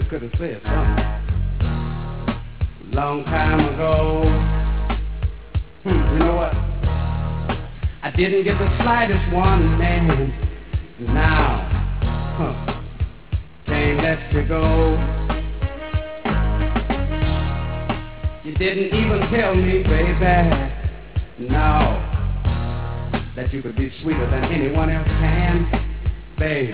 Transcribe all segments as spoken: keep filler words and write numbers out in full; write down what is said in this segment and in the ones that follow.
could have said something. Long time ago, hmm, you know what? I didn't get the slightest one, man. Now, huh, can't let you go. You didn't even tell me, baby, no, that you could be sweeter than anyone else can, baby.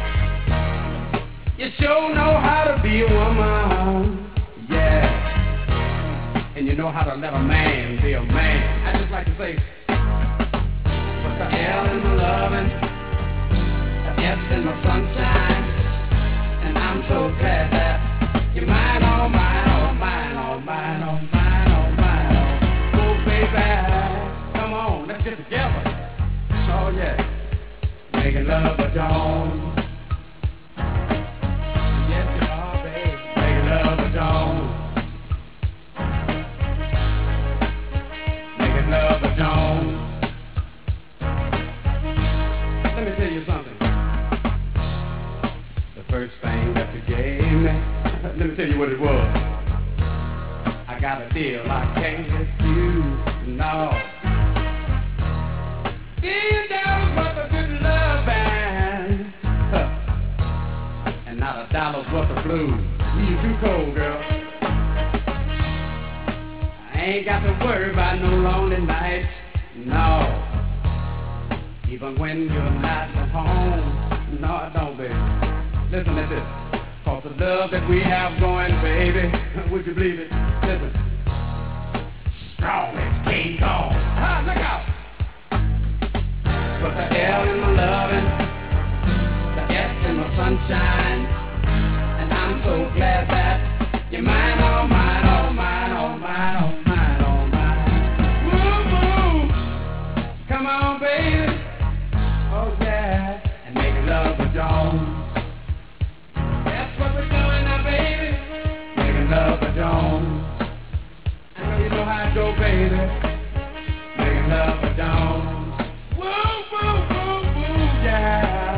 You sure know how to be a woman, yeah. And you know how to let a man be a man. I just like to say, put the L in my loving, the S in my sunshine, and I'm so glad that you're mine, oh mine, oh mine, oh mine, oh mine, oh mine, oh, oh baby, come on, let's get together. Oh yeah, making love but don't. Yes you are, baby, making love but don't. Making love but don't. Let me tell you something. The first thing that you gave me, let me tell you what it was. I got a deal I can't refuse, no. Ten dollars worth of good loving, huh. And not a dollar's worth of blues. You too cold, girl. I ain't got to worry about no lonely nights, no. Even when you're not at home, no I don't, baby. Listen to this. Cause the love that we have going, baby, would you believe it? Listen. Strong as King Kong. Ah, look out. Put the L in my loving, the S in my sunshine, and I'm so glad that you're mine, oh mine, oh mine, oh mine, oh mine, oh mine. Woo, woo. Come on, baby. Oh yeah. And make love with Jones. That's what we're doing now, baby. Making love with Jones. I know you know how it go, baby. Making love with Jones. Woo, woo, woo, woo, yeah.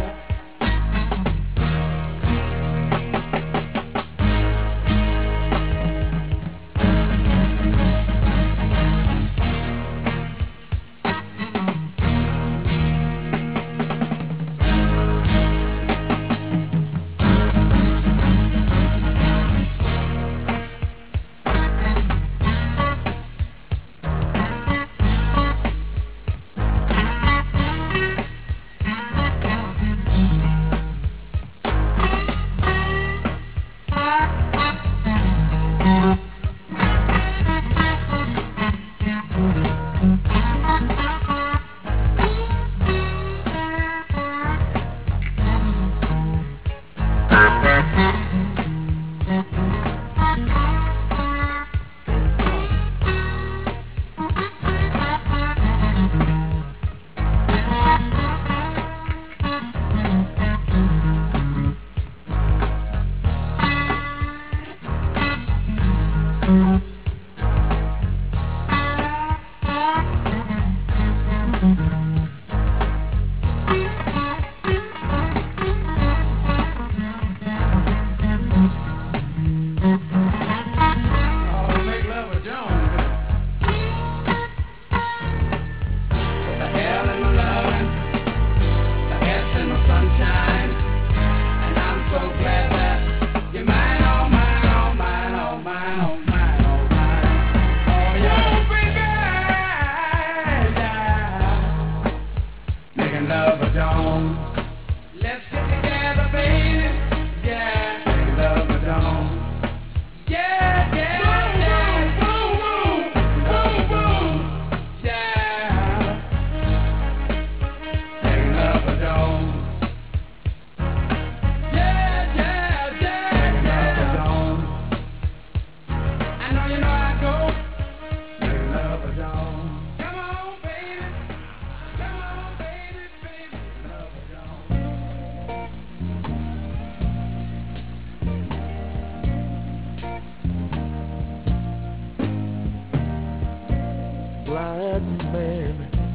black man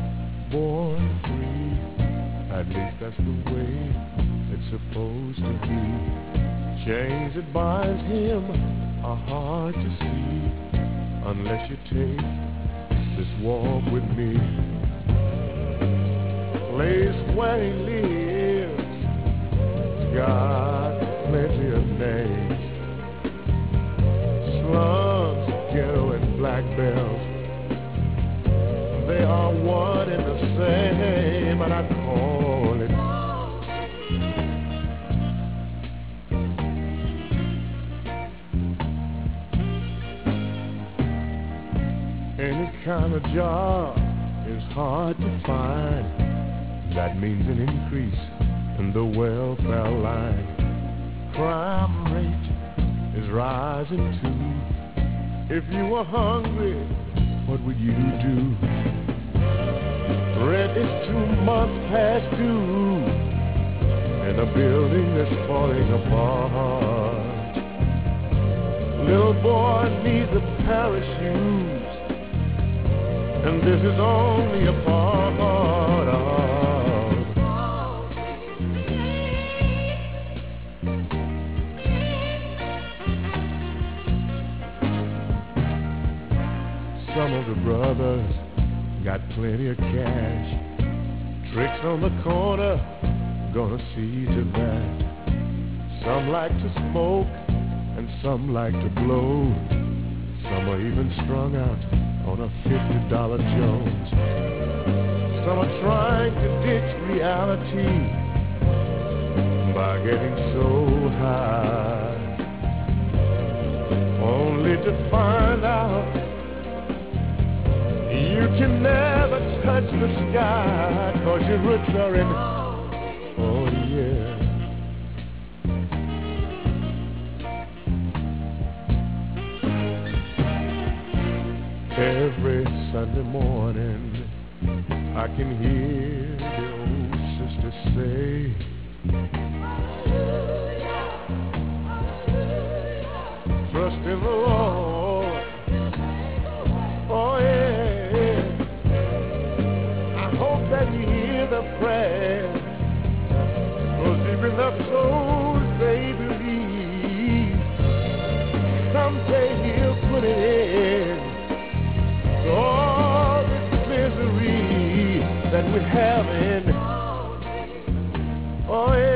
born free. At least that's the way it's supposed to be. Chains that binds him are hard to see unless you take this walk with me. Place where he lives got plenty of names. Slums, ghetto, and black bells, they are one and the same, and I call it any kind of job is hard to find. That means an increase in the welfare line. Crime rate is rising too. If you were hungry, what would you do? Rent is two months past due, and a building that's falling apart. Little boy needs a pair of shoes, and this is only a part of some of the brothers got plenty of cash. Tricks on the corner, gonna see to that. Some like to smoke and some like to blow. Some are even strung out on a fifty dollar Jones. Some are trying to ditch reality by getting so high, only to find out you can never touch the sky, 'cause your roots are in, oh yeah. Every Sunday morning I can hear the old sister say, trust in the Lord, oh yeah. I hope that you hear the prayer, 'cause deep in their souls they believe someday he'll put it in. All this misery that we're having, oh yeah.